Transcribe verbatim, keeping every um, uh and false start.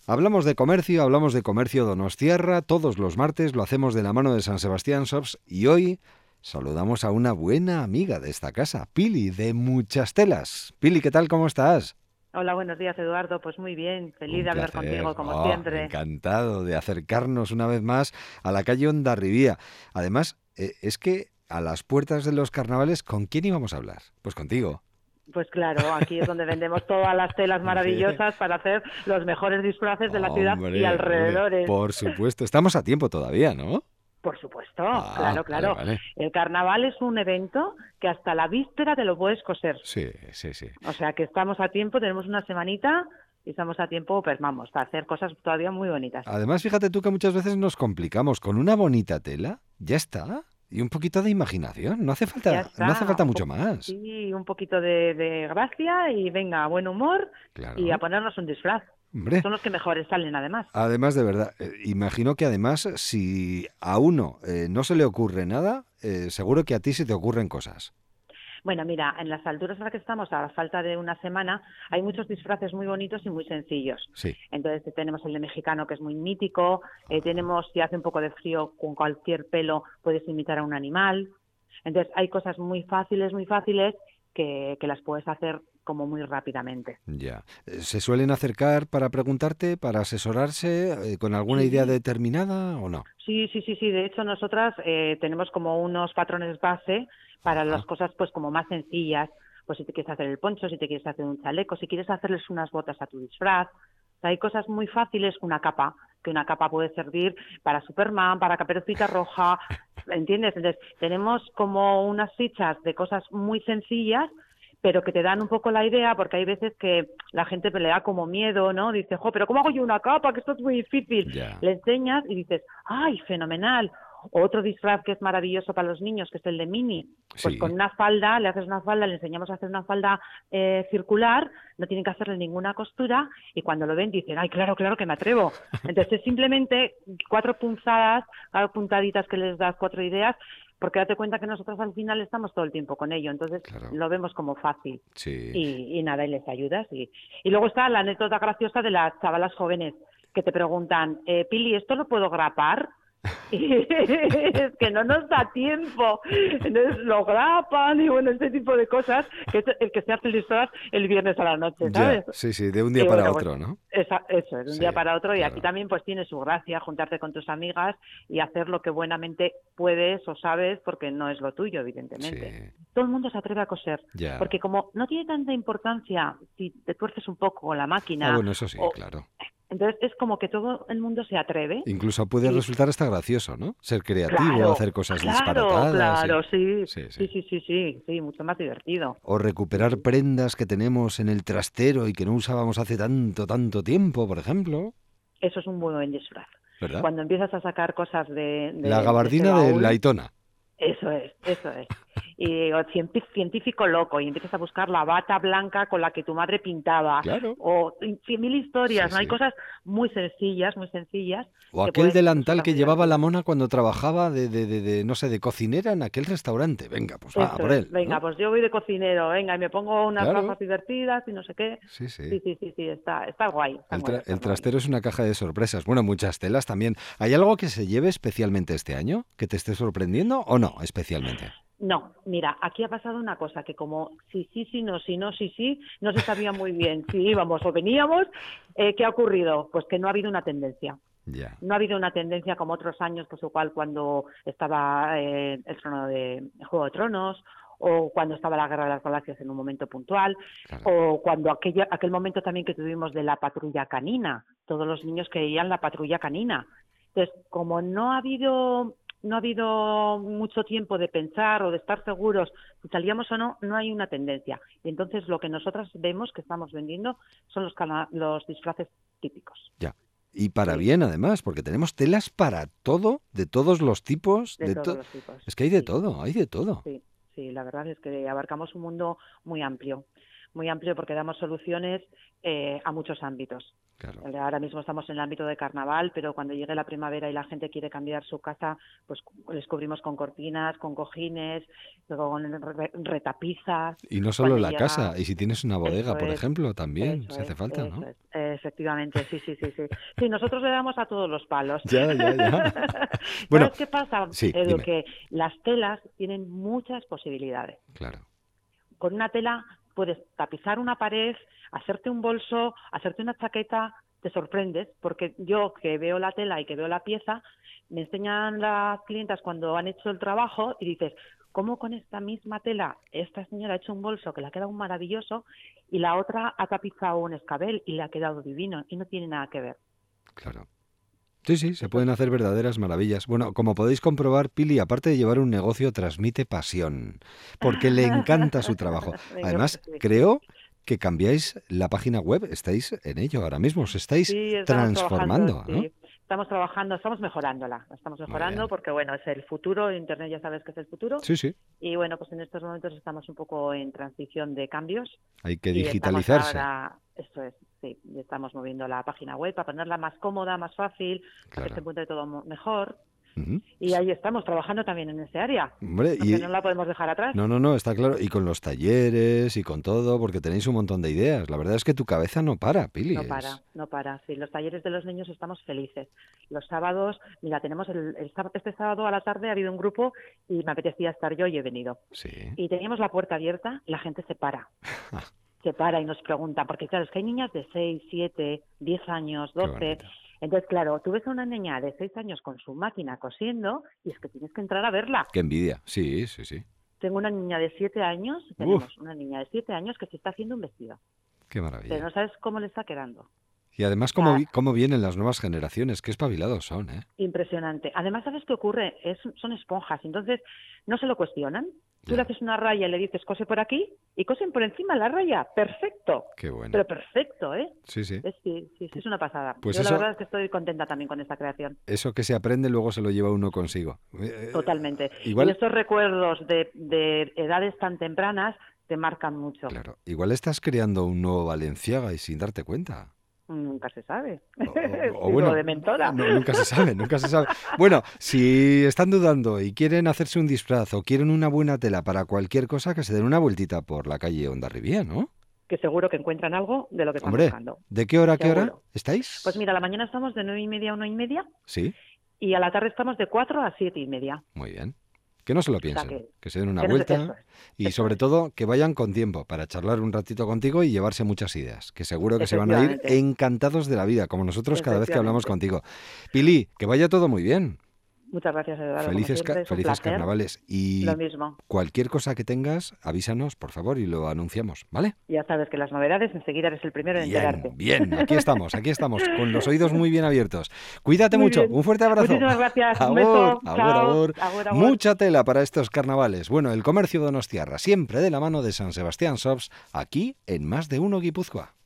Hablamos de comercio, hablamos de comercio donostiarra, todos los martes lo hacemos de la mano de San Sebastián Shops y hoy saludamos a una buena amiga de esta casa, Pili, de Muchas Telas. Pili, ¿qué tal? ¿Cómo estás? Hola, buenos días, Eduardo. Pues muy bien, feliz Un de hablar placer, contigo, como oh, siempre. encantado de acercarnos una vez más a la calle Hondarribía. Además, eh, es que a las puertas de los carnavales, ¿con quién íbamos a hablar? Pues contigo. Pues claro, aquí es donde vendemos todas las telas Hombre, maravillosas para hacer los mejores disfraces de la ciudad y hombre, hombre, alrededores. por supuesto. Estamos a tiempo todavía, ¿no? Por supuesto, Ah, claro, vale, claro. vale. El carnaval es un evento que hasta la víspera te lo puedes coser. Sí, sí, sí. O sea que estamos a tiempo, tenemos una semanita y estamos a tiempo, pues vamos, para hacer cosas todavía muy bonitas. Además, fíjate tú que muchas veces nos complicamos con una bonita tela, ya está, y un poquito de imaginación, no hace Ya falta, no hace está, falta un mucho po- más. sí, un poquito de, de gracia y venga, buen humor y a Claro, ponernos un disfraz. hombre. Son los que mejores salen además. Además, de verdad, eh, imagino que además, si a uno eh, no se le ocurre nada, eh, seguro que a ti se te ocurren cosas. Bueno, mira, en las alturas en las que estamos, a la falta de una semana, hay muchos disfraces muy bonitos y muy sencillos. Sí. Entonces tenemos el de mexicano, que es muy mítico, eh, tenemos, si hace un poco de frío, con cualquier pelo puedes imitar a un animal. Entonces hay cosas muy fáciles, muy fáciles, que, que las puedes hacer como muy rápidamente. Ya. Eh, ¿Se suelen acercar para preguntarte, para asesorarse, eh, con alguna idea Sí, determinada o no? sí, sí, sí, sí. De hecho, nosotras eh, tenemos como unos patrones base para las Ajá. cosas pues como más sencillas. Pues si te quieres hacer el poncho, si te quieres hacer un chaleco, si quieres hacerles unas botas a tu disfraz. O sea, hay cosas muy fáciles, una capa, que una capa puede servir para Superman, para Caperucita Roja, ¿entiendes? Entonces, tenemos como unas fichas de cosas muy sencillas, pero que te dan un poco la idea, porque hay veces que la gente le da como miedo, ¿no? Dice, jo, pero ¿cómo hago yo una capa? Que esto es muy difícil. Ya. Le enseñas y dices, ¡ay, fenomenal! Otro disfraz que es maravilloso para los niños, que es el de Mini, pues con Sí. una falda, le haces una falda, le enseñamos a hacer una falda eh, circular, no tienen que hacerle ninguna costura y cuando lo ven dicen, ¡ay, claro, claro que me atrevo! Entonces es simplemente cuatro punzadas, cuatro puntaditas que les das, cuatro ideas, porque date cuenta que nosotros al final estamos todo el tiempo con ello, entonces Claro. lo vemos como fácil Sí. y, y nada, y les ayudas. Y, y luego está la anécdota graciosa de las chavalas jóvenes que te preguntan, eh, Pili, ¿esto lo puedo grapar? Y es que no nos da tiempo, entonces lo grapan y bueno, este tipo de cosas, que es el que se hace el disfraz el viernes a la noche, Ya. ¿sabes? Sí, sí, de un día Y para bueno, pues otro, ¿no? esa, eso es, de un Sí, día para otro y aquí claro. también pues tiene su gracia juntarte con tus amigas y hacer lo que buenamente puedes o sabes porque no es lo tuyo, Sí. evidentemente. Todo el mundo se atreve a coser, Ya. porque como no tiene tanta importancia si te tuerces un poco la Ah, máquina, bueno, eso sí, o claro. entonces es como que todo el mundo se atreve Incluso puede y resultar hasta gracioso, ¿no? Ser creativo, claro, hacer cosas claro, disparatadas y... claro, sí, Sí, sí. sí, sí, sí, sí, sí, mucho más divertido. O Sí, recuperar sí. prendas que tenemos en el trastero y que no usábamos hace tanto, tanto tiempo, por ejemplo, Eso es un muy buen disfraz. ¿verdad? Cuando empiezas a sacar cosas de, La de, de ese gabardina de la baúl, Aitona. eso es, eso es. Y o cienti- científico loco, y empiezas a buscar la bata blanca con la que tu madre pintaba, Claro. o cien mil Sí, historias, ¿no? Hay sí. cosas muy sencillas, muy sencillas, O que aquel pueden delantal resultar que muy llevaba la divertidas. mona cuando trabajaba de, de, de, de, no sé, de cocinera en aquel restaurante. Venga, pues va, a Eso por es, él, venga, ¿no? pues yo voy de cocinero, venga, y me pongo unas Claro. gafas divertidas y no sé qué. Sí, sí. Sí, sí, sí, sí, está, está guay, está El, guay tra- el hacerlo ahí. trastero es una caja de sorpresas. Bueno, muchas telas también. ¿Hay algo que se lleve especialmente este año? ¿Que te esté sorprendiendo o no especialmente? No, mira, aquí ha pasado una cosa, que como sí, sí, sí, no, sí, no, sí, sí, no se sabía muy bien si íbamos o veníamos. Eh, ¿qué ha ocurrido? Pues que no ha habido una tendencia. Ya, No ha habido una tendencia como otros años, pues igual cuando estaba eh, el trono de el Juego de Tronos, o cuando estaba la Guerra de las Galaxias en un momento puntual, claro. o cuando aquella, aquel momento también que tuvimos de la patrulla canina, todos los niños que veían la patrulla canina. Entonces, como no ha habido no ha habido mucho tiempo de pensar o de estar seguros si salíamos o no, no hay una tendencia. Y entonces lo que nosotras vemos que estamos vendiendo son los, cana- los disfraces típicos. Ya. Y para Sí, bien, además, porque tenemos telas para todo, de todos los tipos, de de todos to- los tipos. Es que hay de Sí, sí, todo, hay de todo. sí, sí, la verdad es que abarcamos un mundo muy amplio, muy amplio porque damos soluciones eh, a muchos ámbitos. Claro. Ahora mismo estamos en el ámbito de carnaval, pero cuando llegue la primavera y la gente quiere cambiar su casa, pues les cubrimos con cortinas, con cojines, luego con re- retapizas. Y no solo Cuando la llega, casa, y si tienes una bodega, eso por es, ejemplo, también, eso si hace es, falta, eso ¿no? es, efectivamente, sí, sí, sí, sí. Sí, nosotros le damos a todos los palos. Ya, ya, ya. Bueno, ¿Sabes qué pasa, sí, Edu? dime. Que las telas tienen muchas posibilidades. Claro, Con una tela puedes tapizar una pared, hacerte un bolso, hacerte una chaqueta, te sorprendes, porque yo que veo la tela y que veo la pieza, me enseñan las clientas cuando han hecho el trabajo y dices, ¿cómo con esta misma tela esta señora ha hecho un bolso que le ha quedado maravilloso y la otra ha tapizado un escabel y le ha quedado divino y no tiene nada que ver? claro. Sí, sí, se Eso pueden hacer verdaderas maravillas. Bueno, como podéis comprobar, Pili, aparte de llevar un negocio, transmite pasión, porque le encanta su trabajo. Venga, Además, pues sí. creo que cambiáis la página web, estáis en ello ahora mismo, os estáis Sí, estamos trabajando, transformando, ¿no? sí. Estamos trabajando, estamos mejorándola. La estamos Muy mejorando bien. porque, bueno, es el futuro. Internet ya sabes que es el futuro. Sí, sí, Y, bueno, pues en estos momentos estamos un poco en transición de cambios hay que y estamos digitalizarse, ahora, esto es, sí, y estamos moviendo la página web para ponerla más cómoda, más fácil, para que se claro. encuentre todo mo- mejor. Ujú. Y ahí estamos trabajando también en ese área, Hombre, porque no y la podemos dejar atrás. no, no, no, está claro. Y con los talleres y con todo, porque tenéis un montón de ideas. La verdad es que tu cabeza no para, Pili. No Es... para, no para. Sí, los talleres de los niños estamos felices. Los sábados, mira, tenemos el, el sábado- este sábado a la tarde ha habido un grupo y me apetecía estar yo y he venido. Sí. Y teníamos la puerta abierta y la gente se para. Se para y nos pregunta, porque claro, es que hay niñas de seis, siete, diez años, Qué doce. bonito. Entonces, claro, tú ves a una niña de seis años con su máquina cosiendo y es que tienes que entrar a verla. Qué envidia. Sí, sí, sí. Tengo una niña de siete años, Uf, tenemos una niña de siete años que se está haciendo un vestido, qué pero maravilla. no sabes cómo le está quedando. Y además, O cómo, sea, vi- cómo vienen las nuevas generaciones, qué espabilados son, ¿eh? impresionante. Además, ¿sabes qué ocurre? Es, son esponjas, entonces no se lo cuestionan. Tú le Ya, haces una raya y le dices cose por aquí y cosen por encima la raya. Perfecto. qué bueno. Pero perfecto, ¿eh? Sí, sí. Es, sí, sí, sí, es una pasada. Pues Yo la eso, verdad es que estoy contenta también con esta creación. eso que se aprende luego se lo lleva uno consigo. Eh, Totalmente. Y igual, estos recuerdos de, de edades tan tempranas te marcan mucho. claro, igual estás creando un nuevo Valenciaga y sin darte cuenta. Nunca se sabe. O, o- o Sigo bueno, de mentora. no, nunca se sabe, nunca se sabe. Bueno, si están dudando y quieren hacerse un disfraz o quieren una buena tela para cualquier cosa, que se den una vueltita por la calle Hondarribía, ¿no? Que seguro que encuentran algo de lo que están Hombre, buscando. ¿de qué hora a qué hora Seguro. Pues estáis? mira, a la mañana estamos de nueve y media a una y media Sí, y a la tarde estamos de cuatro a siete y media. muy bien. Que no se lo O sea piensen, que, que se den una que no sé, eso vuelta es, y eso sobre es, todo que vayan con tiempo para charlar un ratito contigo y llevarse muchas ideas, que seguro que se van a ir efectivamente, encantados de la vida, como nosotros cada vez que hablamos efectivamente. contigo. Pili, que vaya todo muy bien. Muchas gracias, Eduardo, como Felices, ca- siempre, es un felices placer. carnavales Lo y mismo. cualquier cosa que tengas, avísanos, por favor, y lo anunciamos, ¿vale? Ya sabes que las novedades enseguida eres el primero en enterarte. Bien, bien, aquí estamos, aquí estamos, con los oídos muy bien abiertos. Cuídate Muy mucho, bien. un fuerte abrazo. Muchísimas gracias. Un Agur, beso. agur, Chao. agur. Agur, agur. Mucha tela para estos carnavales. Bueno, el comercio donostiarra, siempre de la mano de San Sebastián Shops, aquí en Más de Uno Guipúzcoa.